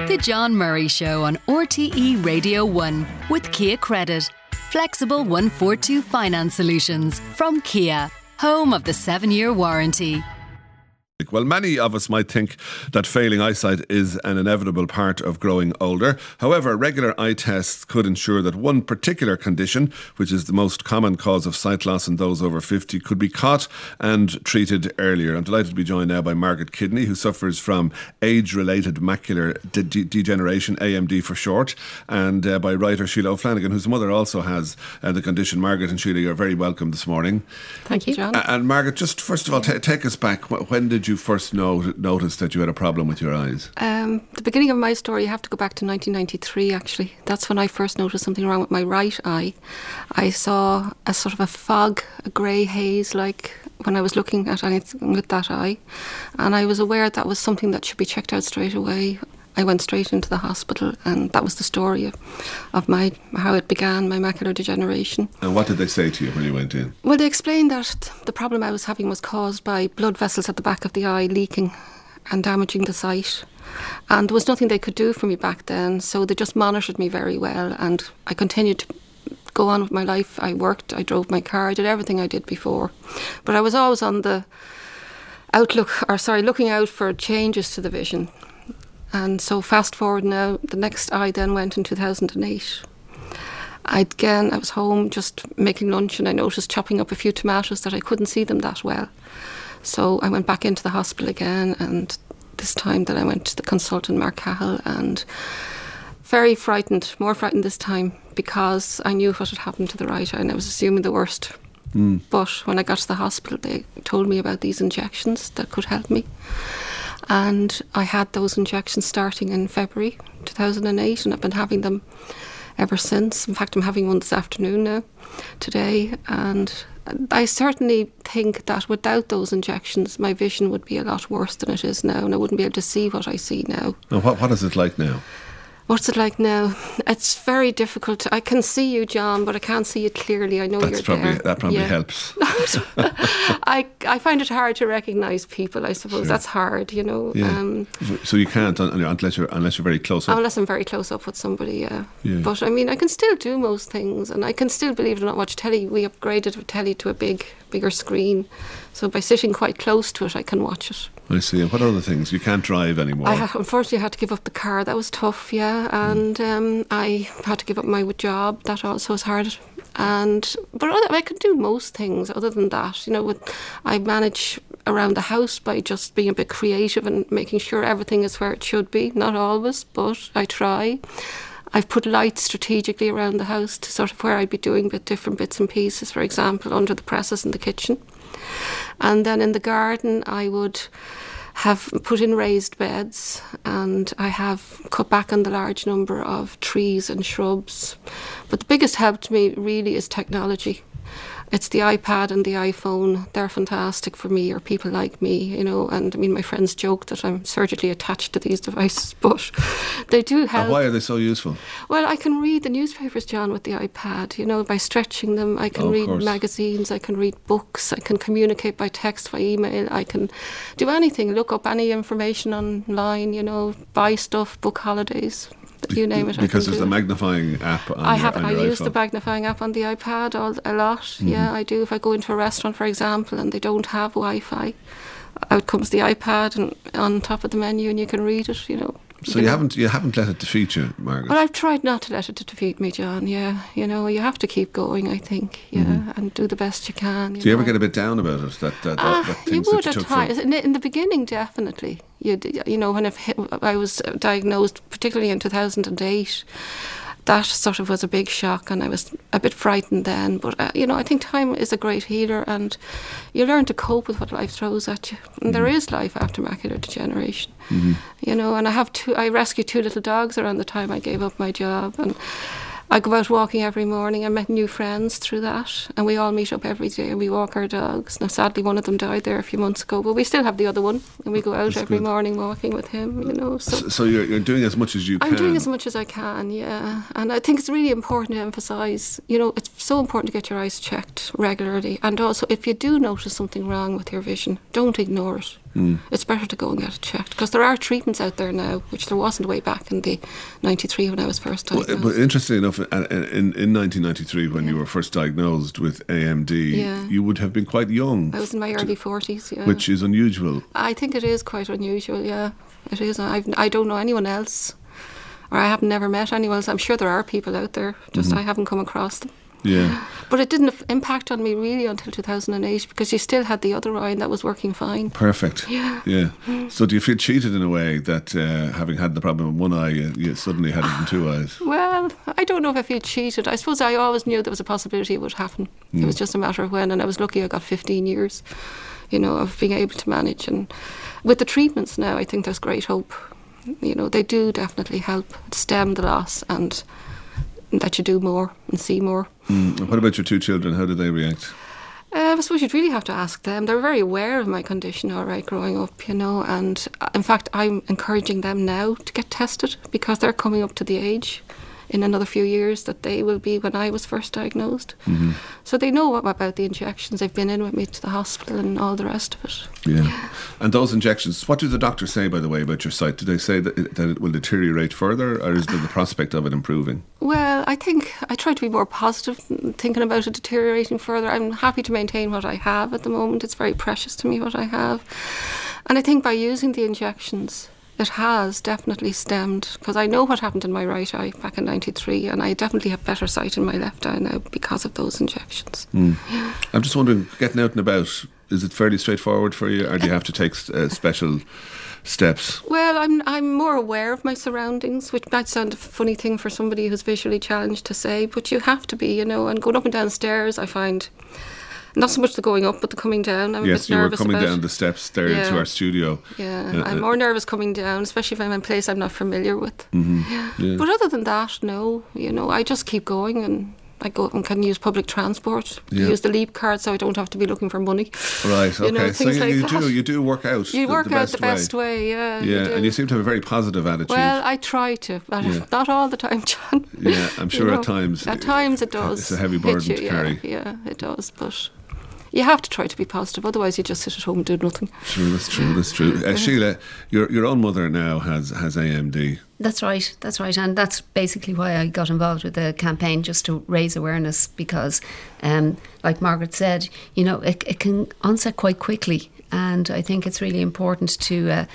The John Murray Show on RTE Radio 1 with Kia Credit. Flexible 142 finance solutions from Kia, home of the 7-year warranty. Well, many of us might think that failing eyesight is an inevitable part of growing older. However, regular eye tests could ensure that one particular condition, which is the most common cause of sight loss in those over 50, could be caught and treated earlier. I'm delighted to be joined now by Margaret Kidney, who suffers from age-related macular degeneration, AMD for short, and by writer Sheila O'Flanagan, whose mother also has the condition. Margaret and Sheila, you're very welcome this morning. Thank you, John. And Margaret, just first of all, take us back. When did you first notice that you had a problem with your eyes? The beginning of my story, you have to go back to 1993, actually. That's when I first noticed something wrong with my right eye. I saw a sort of a fog, a grey haze, like when I was looking at anything with that eye. And I was aware that was something that should be checked out straight away. I went straight into the hospital, and that was the story of how it began, my macular degeneration. And what did they say to you when you went in? Well, they explained that the problem I was having was caused by blood vessels at the back of the eye leaking and damaging the sight. And there was nothing they could do for me back then, so they just monitored me very well, and I continued to go on with my life. I worked, I drove my car, I did everything I did before. But I was always on the looking out for changes to the vision. And so fast forward now, the next eye then went in 2008. I was home just making lunch, and I noticed chopping up a few tomatoes that I couldn't see them that well. So I went back into the hospital again, and this time then I went to the consultant, Mark Cahill, and very frightened, more frightened this time, because I knew what had happened to the right eye and I was assuming the worst. But when I got to the hospital, they told me about these injections that could help me. And I had those injections starting in February 2008, and I've been having them ever since. In fact, I'm having one this afternoon now, today. And I certainly think that without those injections, my vision would be a lot worse than it is now, and I wouldn't be able to see what I see now. And what is it like now? What's it like now? It's very difficult. I can see you, John, but I can't see you clearly. I know you're there. That probably helps. I find it hard to recognise people, I suppose. Sure. That's hard, you know. Yeah. So you can't unless you're very close up? Unless I'm very close up with somebody, yeah. But I mean, I can still do most things, and I can still, believe it or not, watch telly. We upgraded the telly to a bigger screen. So by sitting quite close to it, I can watch it. I see. And what other things? You can't drive anymore? Unfortunately, I had to give up the car. That was tough, yeah. And I had to give up my job. That also was hard. But I could do most things other than that. You know, I manage around the house by just being a bit creative and making sure everything is where it should be. Not always, but I try. I've put lights strategically around the house to sort of where I'd be doing different bits and pieces, for example, under the presses in the kitchen. And then in the garden, I would have put in raised beds, and I have cut back on the large number of trees and shrubs. But the biggest help to me really is technology. It's the iPad and the iPhone. They're fantastic for me, or people like me, you know. And I mean, my friends joke that I'm surgically attached to these devices, but they do help. And why are they so useful? Well, I can read the newspapers, John, with the iPad. You know, by stretching them, I can read magazines, I can read books, I can communicate by text, by email, I can do anything, look up any information online, you know, buy stuff, book holidays. You name it. Because there's the magnifying app on your iPhone. I use the magnifying app on the iPad a lot. Mm-hmm. Yeah, I do. If I go into a restaurant, for example, and they don't have Wi-Fi, out comes the iPad and on top of the menu, and you can read it. You know. So you haven't let it defeat you, Margaret? Well, I've tried not to let it defeat me, John. Yeah, you know, you have to keep going, I think. Yeah, and do the best you can. Do you ever get a bit down about it? That you would at times. In the beginning, definitely. You know, when I was diagnosed, particularly in 2008, that sort of was a big shock, and I was a bit frightened then. But, you know, I think time is a great healer, and you learn to cope with what life throws at you. And there is life after macular degeneration. You know, and I rescued 2 little dogs around the time I gave up my job, and I go out walking every morning. I met new friends through that, and we all meet up every day and we walk our dogs. Now, sadly, one of them died there a few months ago, but we still have the other one, and we go out every morning walking with him, you know. So you're doing as much as you can? I'm doing as much as I can, yeah. And I think it's really important to emphasise, you know, it's so important to get your eyes checked regularly. And also, if you do notice something wrong with your vision, don't ignore it. It's better to go and get it checked, because there are treatments out there now, which there wasn't way back in the 93 when I was first diagnosed. But interestingly enough, in 1993, when you were first diagnosed with AMD, you would have been quite young. I was in my early 40s, Which is unusual. I think it is quite unusual, yeah. It is. I don't know anyone else, or I have never met anyone else. I'm sure there are people out there, just I haven't come across them. Yeah. But it didn't impact on me really until 2008, because you still had the other eye and that was working fine. Perfect. Yeah. So do you feel cheated in a way that having had the problem in one eye, you suddenly had it in two eyes? Well, I don't know if I feel cheated. I suppose I always knew there was a possibility it would happen. It was just a matter of when, and I was lucky I got 15 years, of being able to manage. And with the treatments now, I think there's great hope. They do definitely help stem the loss and that you do more and see more. What about your two children? How did they react? I suppose you'd really have to ask them. They're very aware of my condition, all right, growing up, and in fact I'm encouraging them now to get tested, because they're coming up to the age in another few years that they will be when I was first diagnosed. So they know about the injections. They've been in with me to the hospital and all the rest of it. Yeah. And those injections, what do the doctors say, by the way, about your sight? Do they say that it will deteriorate further, or is there the prospect of it improving? Well, I think I try to be more positive, thinking about it deteriorating further. I'm happy to maintain what I have at the moment. It's very precious to me what I have. And I think by using the injections, it has definitely stemmed, because I know what happened in my right eye back in 93, and I definitely have better sight in my left eye now because of those injections. Yeah. I'm just wondering, getting out and about, is it fairly straightforward for you, or do you have to take special steps? Well, I'm more aware of my surroundings, which might sound a funny thing for somebody who's visually challenged to say, but you have to be, and going up and down stairs, I find not so much the going up, but the coming down. I'm a bit nervous about. Yes, you were coming down the steps there into our studio. Yeah, I'm more nervous coming down, especially if I'm in a place I'm not familiar with. Yeah. But other than that, no. I just keep going, and I go and can use public transport. Use the Leap card, so I don't have to be looking for money. Right. Okay. So you do work out. You work out the best way. Yeah. Yeah, and you seem to have a very positive attitude. Well, I try to, but not all the time, John. Yeah, I'm sure at times. At times it does. It's a heavy burden to carry. Yeah, it does, but you have to try to be positive, otherwise you just sit at home and do nothing. True, that's true. Sheila, your own mother now has AMD. That's right, and that's basically why I got involved with the campaign, just to raise awareness, because like Margaret said, it can onset quite quickly, and I think it's really important to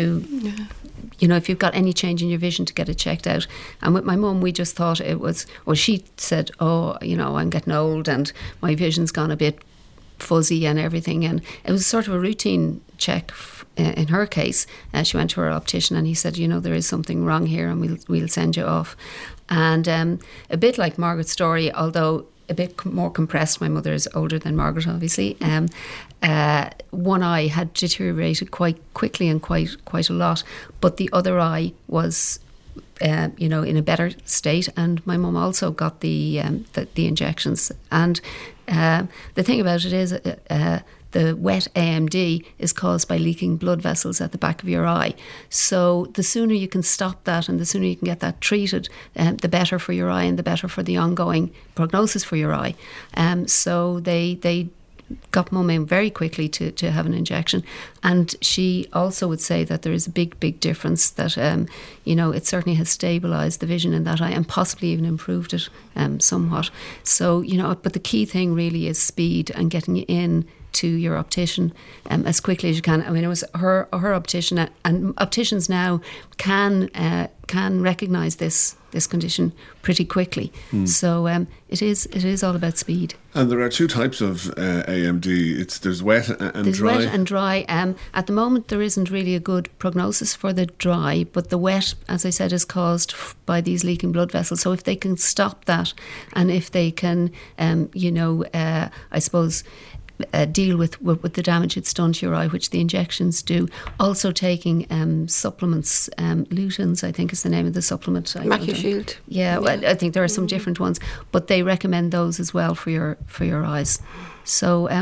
if you've got any change in your vision, to get it checked out. And with my mum, we just thought it was, she said, I'm getting old and my vision's gone a bit fuzzy and everything, and it was sort of a routine check in her case. She went to her optician and he said, there is something wrong here, and we'll send you off. And a bit like Margaret's story, although a bit more compressed. My mother is older than Margaret, obviously. One eye had deteriorated quite quickly and quite a lot, but the other eye was in a better state, and my mum also got the injections. And the thing about it is, the wet AMD is caused by leaking blood vessels at the back of your eye. So the sooner you can stop that, and the sooner you can get that treated, the better for your eye and the better for the ongoing prognosis for your eye. So they got mum in very quickly to have an injection, and she also would say that there is a big difference, that it certainly has stabilised the vision in that eye and possibly even improved it somewhat. So but the key thing really is speed and getting you in to your optician as quickly as you can. I mean, it was her optician, and opticians now can recognise this condition pretty quickly. So it is all about speed. And there are two types of AMD. There's wet and dry. There's wet and dry. At the moment, there isn't really a good prognosis for the dry, but the wet, as I said, is caused by these leaking blood vessels. So if they can stop that, and if they can, I suppose, deal with the damage it's done to your eye, which the injections do. Also taking supplements, Lutens, I think is the name of the supplement. MacuShield. Yeah, well, I think there are some different ones, but they recommend those as well for your eyes. So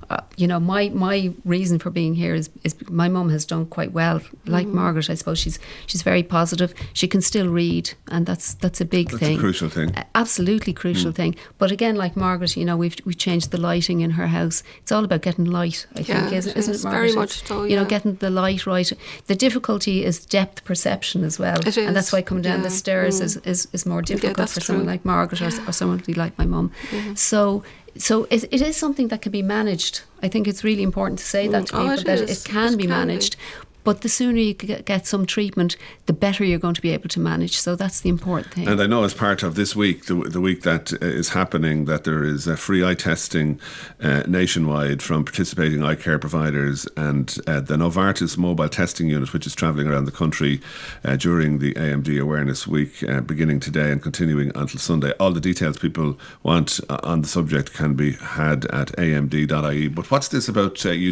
my reason for being here is my mum has done quite well. Like Margaret, I suppose she's very positive. She can still read, and that's a big thing. That's a crucial thing. Absolutely crucial thing. But again, like Margaret, we've changed the lighting in her house. It's all about getting light, I think, isn't it, Margaret? Very much so, getting the light right. The difficulty is depth perception as well. It is. And that's why coming down the stairs is more difficult for someone like Margaret or someone like my mum. So it is something that can be managed. I think it's really important to say that to people, that it can be managed. But the sooner you get some treatment, the better you're going to be able to manage. So that's the important thing. And I know as part of this week, the week that is happening, that there is a free eye testing nationwide from participating eye care providers, and the Novartis mobile testing unit, which is travelling around the country during the AMD Awareness Week, beginning today and continuing until Sunday. All the details people want on the subject can be had at amd.ie. But what's this about you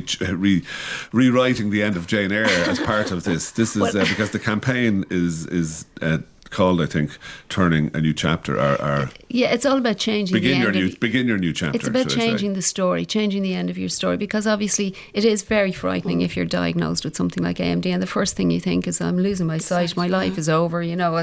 rewriting the end of Jane Eyre as part of this? This is because the campaign is called, I think, Turning a New Chapter. It's all about changing begin your new chapter. It's about changing the story, changing the end of your story, because obviously it is very frightening if you're diagnosed with something like AMD, and the first thing you think is, I'm losing my sight, my life is over,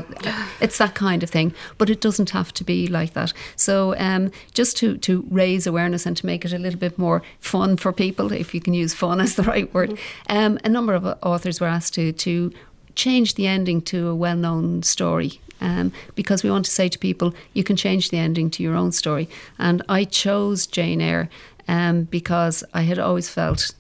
it's that kind of thing. But it doesn't have to be like that. So just to raise awareness and to make it a little bit more fun for people, if you can use fun as the right word, a number of authors were asked to change the ending to a well-known story, because we want to say to people, you can change the ending to your own story. And I chose Jane Eyre because I had always felt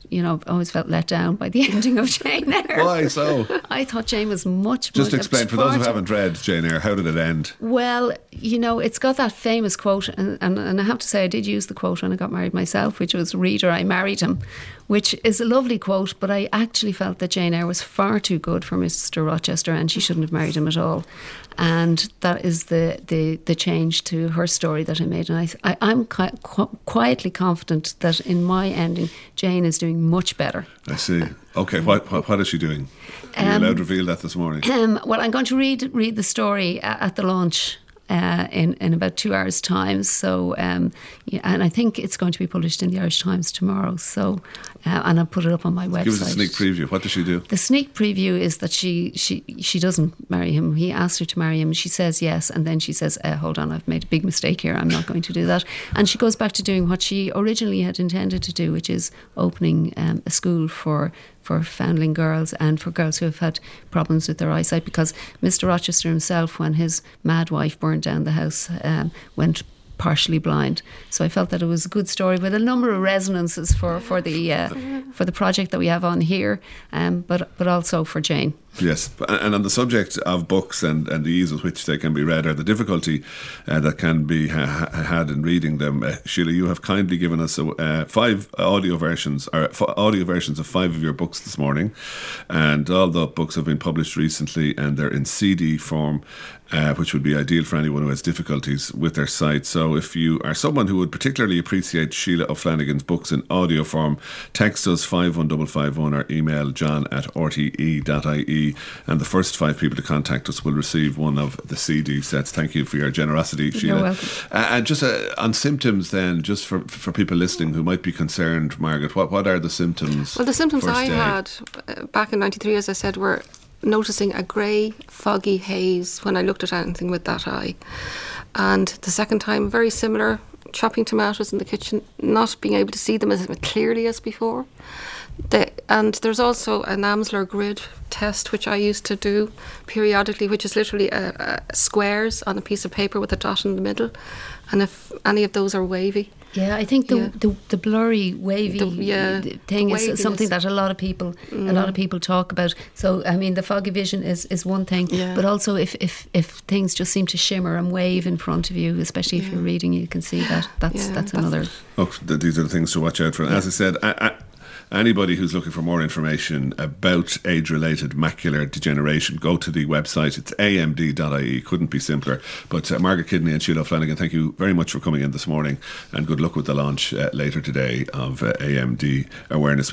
let down by the ending of Jane Eyre. Why so? I thought Jane was much Just explain, for those who haven't read Jane Eyre, how did it end? Well, it's got that famous quote, and I have to say I did use the quote when I got married myself, which was, "Reader, I married him," which is a lovely quote, but I actually felt that Jane Eyre was far too good for Mr. Rochester, and she shouldn't have married him at all. And that is the change to her story that I made. And I'm quietly confident that in my ending, Jane is doing much better. I see. Okay, what is she doing? Are you allowed to reveal that this morning? Well, I'm going to read the story at the launch in about 2 hours' time. So, and I think it's going to be published in the Irish Times tomorrow. So, and I'll put it up on my website. Give us a sneak preview. What does she do? The sneak preview is that she doesn't marry him. He asks her to marry him. She says yes, and then she says, "Hold on, I've made a big mistake here. I'm not going to do that." And she goes back to doing what she originally had intended to do, which is opening a school for foundling girls and for girls who have had problems with their eyesight, because Mr. Rochester himself, when his mad wife burned down the house, went partially blind. So I felt that it was a good story with a number of resonances for the project that we have on here, but also for Jane. Yes, and on the subject of books and the ease with which they can be read, or the difficulty that can be had in reading them, Sheila, you have kindly given us 5 audio versions of 5 of your books this morning, and all the books have been published recently, and they're in CD form, which would be ideal for anyone who has difficulties with their sight. So if you are someone who would particularly appreciate Sheila O'Flanagan's books in audio form, text us 51551 or email john@rte.ie, and the first 5 people to contact us will receive one of the CD sets. Thank you for your generosity, Sheila. You're welcome. And just on symptoms then, just for people listening who might be concerned, Margaret, what are the symptoms? Well, the symptoms I had back in 93, as I said, were noticing a grey, foggy haze when I looked at anything with that eye. And the second time, very similar, chopping tomatoes in the kitchen, not being able to see them as clearly as before. And there's also an Amsler grid test, which I used to do periodically, which is literally squares on a piece of paper with a dot in the middle. And if any of those are wavy. Yeah, I think the blurry, wavy thing is something that a lot of people talk about. So, I mean, the foggy vision is one thing, but also if things just seem to shimmer and wave in front of you, especially if you're reading, you can see that. That's another. Oh, these are the things to watch out for. As I said, anybody who's looking for more information about age-related macular degeneration, go to the website. It's amd.ie. Couldn't be simpler. But Margaret Kidney and Sheila O'Flanagan, thank you very much for coming in this morning, and good luck with the launch later today of AMD Awareness.